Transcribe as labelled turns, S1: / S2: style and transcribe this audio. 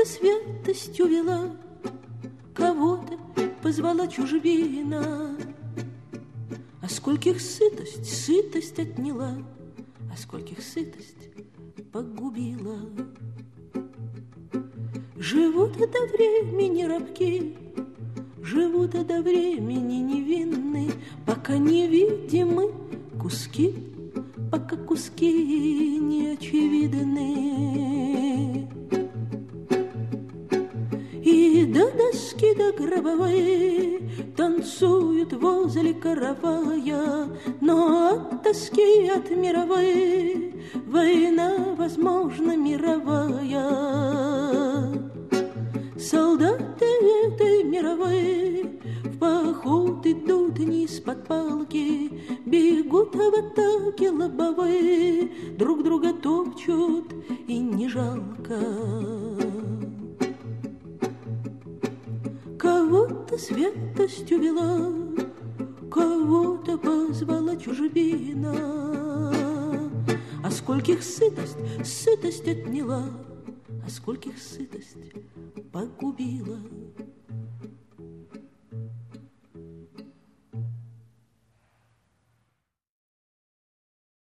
S1: Кого-то святость увела, кого-то позвала чужбина. А скольких сытость отняла, а скольких сытость погубила. Живут до времени рабки, живут до времени невинны, пока невидимы куски, пока куски не очевидны. И до доски до гробовой танцуют возле каравая, но от тоски, от мировой война, возможно, мировая. Солдаты этой мировой в поход идут не из-под палки, бегут в атаке лобовые, друг друга топчут и не жалко. Кого-то святость увела, кого-то позвала чужбина. А скольких сытость отняла, а скольких сытость погубила.